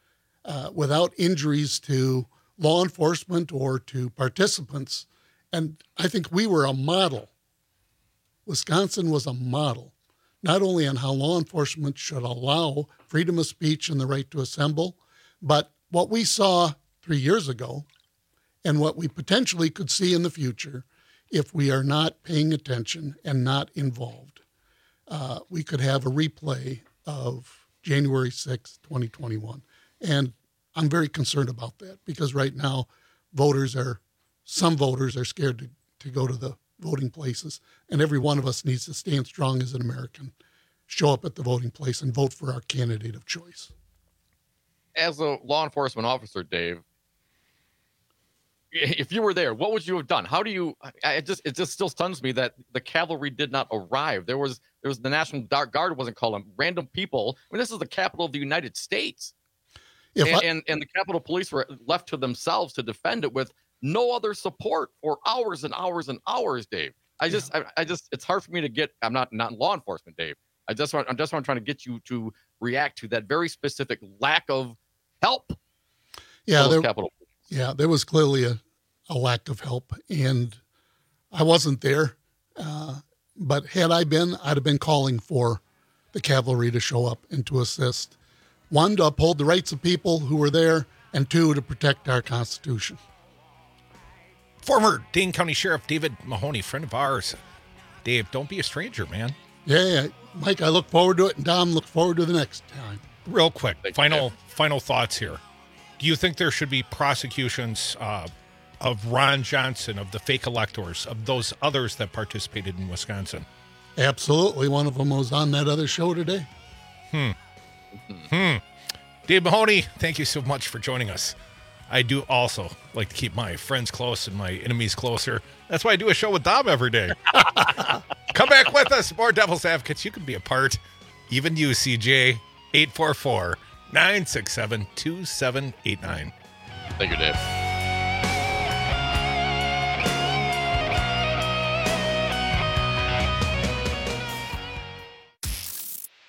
injuries to law enforcement or to participants. And I think we were a model. Wisconsin was a model, not only on how law enforcement should allow freedom of speech and the right to assemble, but what we saw 3 years ago and what we potentially could see in the future if we are not paying attention and not involved. We could have a replay of January 6, 2021. And I'm very concerned about that, because right now some voters are scared to go to the voting places, and every one of us needs to stand strong as an American, show up at the voting place and vote for our candidate of choice. As a law enforcement officer, Dave, if you were there, what would you have done? It just still stuns me that the cavalry did not arrive. There was the National Guard wasn't calling, random people. I mean, this is the capital of the United States. And the Capitol Police were left to themselves to defend it with no other support for hours and hours and hours, Dave. It's hard for me to get. I'm not in law enforcement, Dave. I'm trying to get you to react to that very specific lack of help. Yeah, there was clearly a lack of help, and I wasn't there. But had I been, I'd have been calling for the cavalry to show up and to assist. 1, to uphold the rights of people who were there, and 2, to protect our Constitution. Former Dane County Sheriff David Mahoney, friend of ours. Dave, don't be a stranger, man. Yeah, Mike, I look forward to it, and Dom, look forward to the next time. Real quick, final thoughts here. Do you think there should be prosecutions of Ron Johnson, of the fake electors, of those others that participated in Wisconsin? Absolutely. One of them was on that other show today. Dave Mahoney, thank you so much for joining us. I do also like to keep my friends close and my enemies closer. That's why I do a show with Dom every day. Come back with us. More Devil's Advocates. You can be a part. Even you, CJ. 844-967-2789. Thank you, Dave.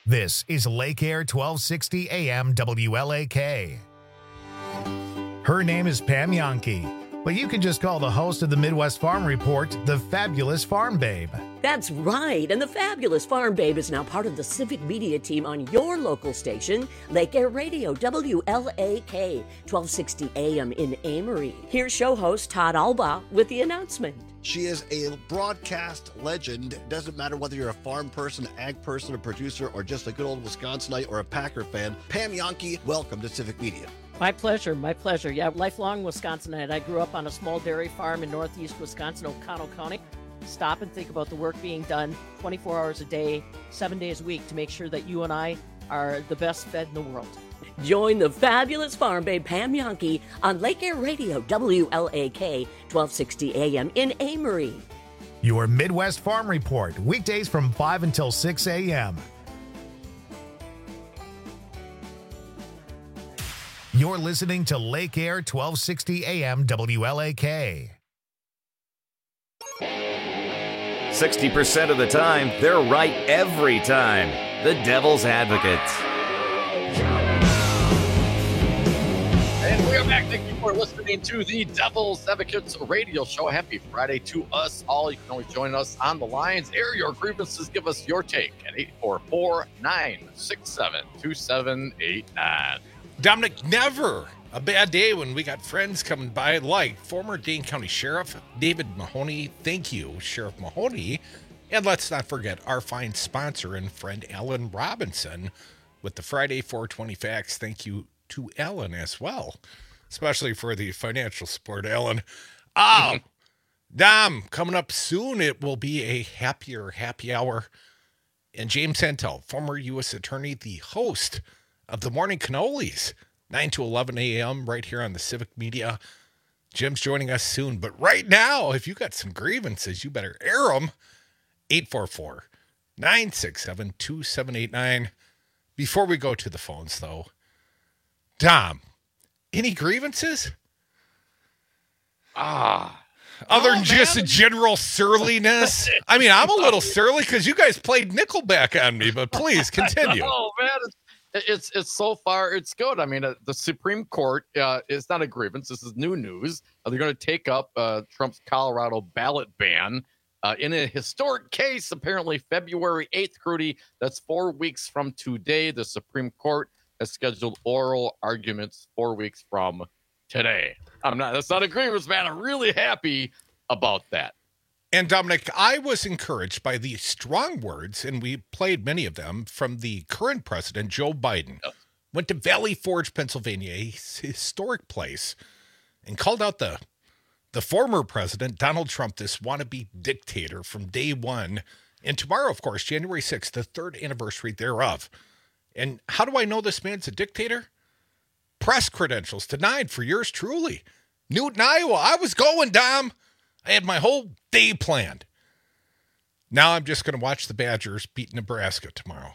This is Lake Air 1260 AM WLAK. Her name is Pam Yankee, but you can just call the host of the Midwest Farm Report the Fabulous Farm Babe. That's right, and the Fabulous Farm Babe is now part of the civic media team on your local station, Lake Air Radio, WLAK, 1260 AM in Amory. Here's show host Todd Alba with the announcement. She is a broadcast legend. It doesn't matter whether you're a farm person, ag person, a producer, or just a good old Wisconsinite or a Packer fan. Pam Yankee, welcome to Civic Media. My pleasure, my pleasure. Yeah, lifelong Wisconsinite. I grew up on a small dairy farm in northeast Wisconsin, O'Connell County. Stop and think about the work being done 24 hours a day, 7 days a week to make sure that you and I are the best fed in the world. Join the Fabulous Farm Babe Pam Yankee on Lake Air Radio, WLAK, 1260 AM in Amory. Your Midwest Farm Report, weekdays from 5 until 6 a.m. You're listening to Lake Air 1260 AM WLAK. 60% of the time, they're right every time. The Devil's Advocates. And we are back. Thank you for listening to the Devil's Advocates radio show. Happy Friday to us all. You can always join us on the lines. Air your grievances. Give us your take at 844-967-2789. Dominic, never a bad day when we got friends coming by like former Dane County Sheriff David Mahoney. Thank you, Sheriff Mahoney. And let's not forget our fine sponsor and friend, Alan Robinson, with the Friday 420 Facts. Thank you to Alan as well, especially for the financial support, Alan. Oh, Dom, coming up soon, it will be a happy hour. And James Hentel, former U.S. Attorney, the host of the Morning Cannolis, 9 to 11 a.m. right here on the Civic Media. Jim's joining us soon. But right now, if you got some grievances, you better air them. 844-967-2789. Before we go to the phones, though, Dom, any grievances? Other than just a general surliness. I mean, I'm a little surly because you guys played Nickelback on me, but please continue. Oh, man. It's so far, it's good. I mean, the Supreme Court is not a grievance. This is new news. They're going to take up Trump's Colorado ballot ban in a historic case, apparently February 8th, Crudy. That's 4 weeks from today. The Supreme Court has scheduled oral arguments 4 weeks from today. That's not a grievance, man. I'm really happy about that. And Dominic, I was encouraged by the strong words, and we played many of them, from the current president, Joe Biden. Went to Valley Forge, Pennsylvania, a historic place, and called out the former president, Donald Trump, this wannabe dictator from day one. And tomorrow, of course, January 6th, the third anniversary thereof. And how do I know this man's a dictator? Press credentials denied for yours truly. Newton, Iowa. I was going, Dom. I had my whole day planned. Now I'm just going to watch the Badgers beat Nebraska tomorrow.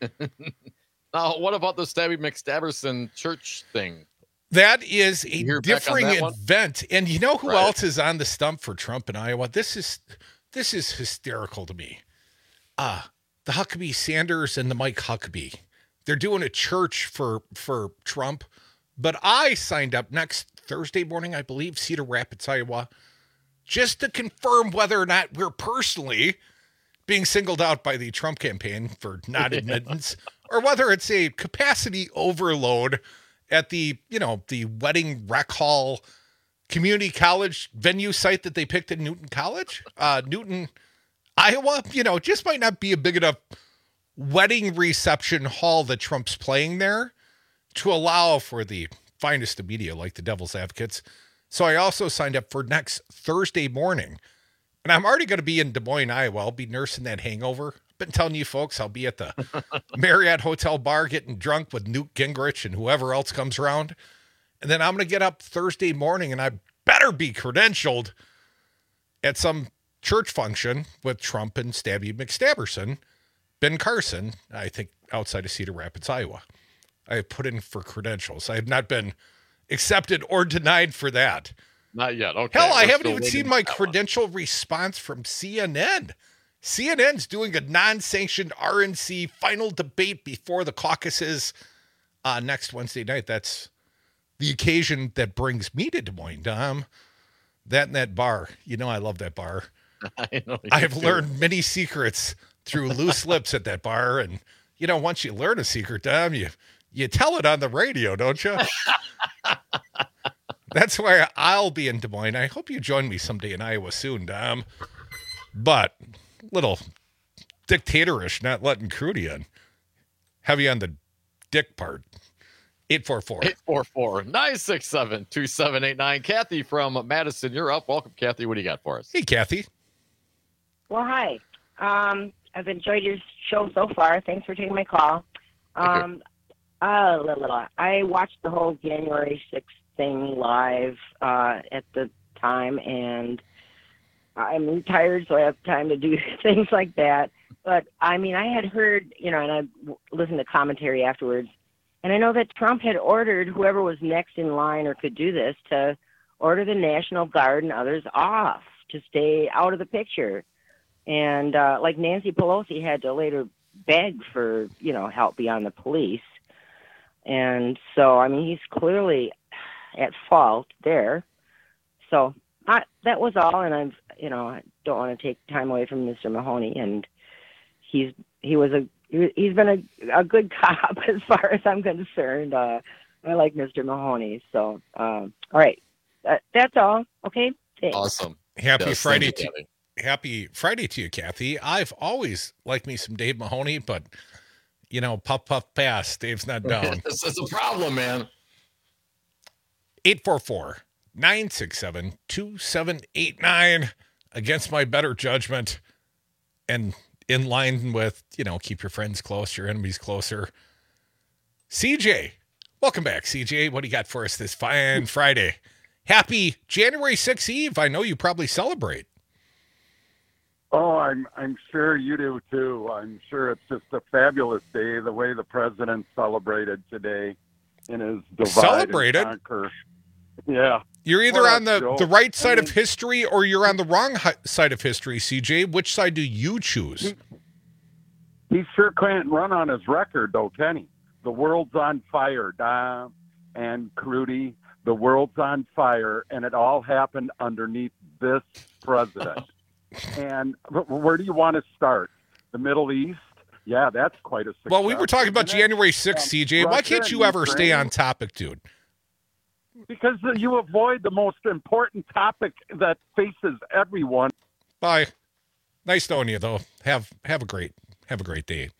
Now, what about the Stabby McStabberson church thing? That is a differing event. And you know who else is on the stump for Trump in Iowa? This is hysterical to me. The Huckabee Sanders and the Mike Huckabee. They're doing a church for Trump. But I signed up next Thursday morning, I believe, Cedar Rapids, Iowa, just to confirm whether or not we're personally being singled out by the Trump campaign for non-admittance, or whether it's a capacity overload at the Wedding Rec Hall community college venue site that they picked in Newton College, Newton, Iowa. Just might not be a big enough wedding reception hall that Trump's playing there to allow for the finest of media like the Devil's Advocates. So I also signed up for next Thursday morning. And I'm already going to be in Des Moines, Iowa. I'll be nursing that hangover. I've been telling you folks I'll be at the Marriott Hotel bar getting drunk with Newt Gingrich and whoever else comes around. And then I'm going to get up Thursday morning and I better be credentialed at some church function with Trump and Stabby McStabberson, Ben Carson, I think outside of Cedar Rapids, Iowa. I have put in for credentials. I have not been accepted or denied for that. Not yet. Okay. Hell, I haven't even seen my credential response from CNN. CNN's doing a non-sanctioned RNC final debate before the caucuses next Wednesday night. That's the occasion that brings me to Des Moines, Dom. That and that bar. You know I love that bar. I know. I have learned many secrets through loose lips at that bar. And, once you learn a secret, Dom, you tell it on the radio, don't you? That's why I'll be in Des Moines. I hope you join me someday in Iowa soon, Dom. But little dictatorish, not letting Crudy in. Heavy on the dick part. 844-967-2789. Kathy from Madison, you're up. Welcome, Kathy. What do you got for us? Hey, Kathy. Well, hi. I've enjoyed your show so far. Thanks for taking my call. I watched the whole January 6th thing live at the time, and I'm retired, so I have time to do things like that. But, I had heard, and I listened to commentary afterwards, and I know that Trump had ordered whoever was next in line or could do this to order the National Guard and others off to stay out of the picture. And like Nancy Pelosi had to later beg for, help beyond the police. And so, he's clearly at fault there. So that was all. And I don't want to take time away from Mr. Mahoney. And he's been a good cop as far as I'm concerned. I like Mr. Mahoney. So, all right. That's all. Okay. Thanks. Awesome. Happy Friday to you, Kathy. I've always liked me some Dave Mahoney, but, puff, puff, pass. Dave's not down. This is a problem, man. 844-967-2789. Against my better judgment and in line with, keep your friends close, your enemies closer. CJ, welcome back, CJ. What do you got for us this fine Friday? Happy January 6th Eve. I know you probably celebrate. Oh, I'm sure you do too. I'm sure it's just a fabulous day, the way the president celebrated today in his divide and conquer. Yeah. You're either on the right side of history or you're on the wrong side of history, CJ. Which side do you choose? He sure can't run on his record, though, can he? The world's on fire, Dom and Crudy. The world's on fire, and it all happened underneath this president. And where do you want to start? The Middle East? Yeah, that's quite a success. Well, we were talking about January 6th, CJ. Why can't you ever stay on topic, dude? Because you avoid the most important topic that faces everyone. Bye. Nice knowing you, though. Have a great day.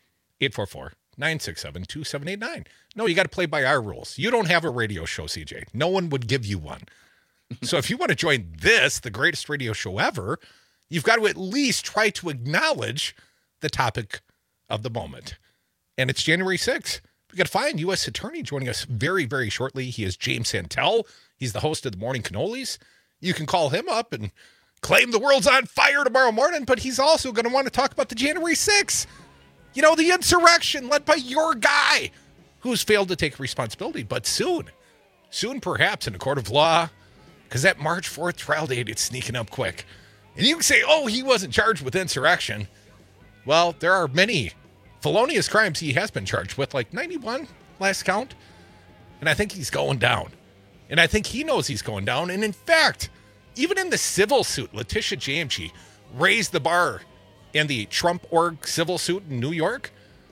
844-967-2789. No, you got to play by our rules. You don't have a radio show, CJ. No one would give you one. So if you want to join this, the greatest radio show ever, you've got to at least try to acknowledge the topic of the moment. And it's January 6th. We got a fine U.S. attorney joining us very, very shortly. He is James Santel. He's the host of the Morning Cannolis. You can call him up and claim the world's on fire tomorrow morning, but he's also going to want to talk about the January 6th. The insurrection led by your guy who's failed to take responsibility. But soon perhaps in a court of law, because that March 4th trial date is sneaking up quick. And you can say, oh, he wasn't charged with insurrection. Well, there are many felonious crimes he has been charged with, like 91 last count. And I think he's going down. And I think he knows he's going down. And in fact, even in the civil suit, Letitia Jamji raised the bar in the Trump org civil suit in New York.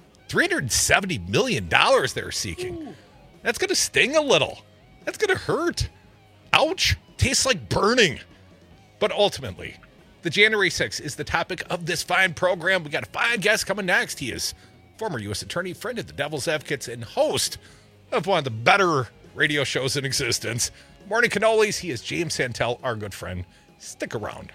$370 million they're seeking. Ooh. That's going to sting a little. That's going to hurt. Ouch. Tastes like burning. But ultimately, the January 6th is the topic of this fine program. We got a fine guest coming next. He is former U.S. attorney, friend of the Devil's Advocates, and host of one of the better radio shows in existence, Morning Cannolis. He is James Santel, our good friend. Stick around.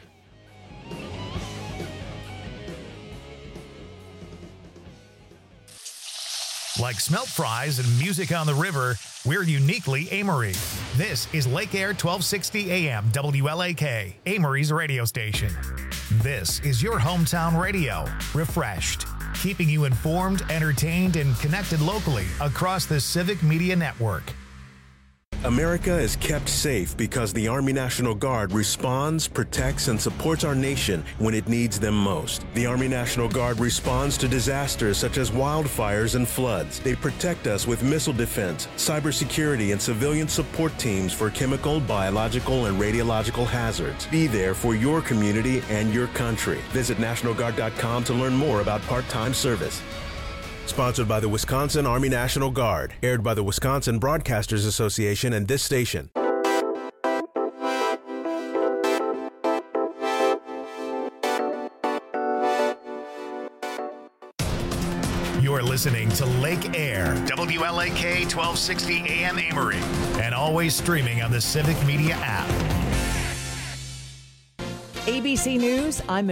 Like smelt fries and music on the river, we're uniquely Amory. This is Lake Air 1260 AM WLAK, Amory's radio station. This is your hometown radio, refreshed, keeping you informed, entertained, and connected locally across the Civic Media Network. America is kept safe because the Army National Guard responds, protects, and supports our nation when it needs them most. The Army National Guard responds to disasters such as wildfires and floods. They protect us with missile defense, cybersecurity, and civilian support teams for chemical, biological, and radiological hazards. Be there for your community and your country. Visit NationalGuard.com to learn more about part-time service. Sponsored by the Wisconsin Army National Guard. Aired by the Wisconsin Broadcasters Association and this station. You're listening to Lake Air, WLAK 1260 AM Amory, and always streaming on the Civic Media app. ABC News, I'm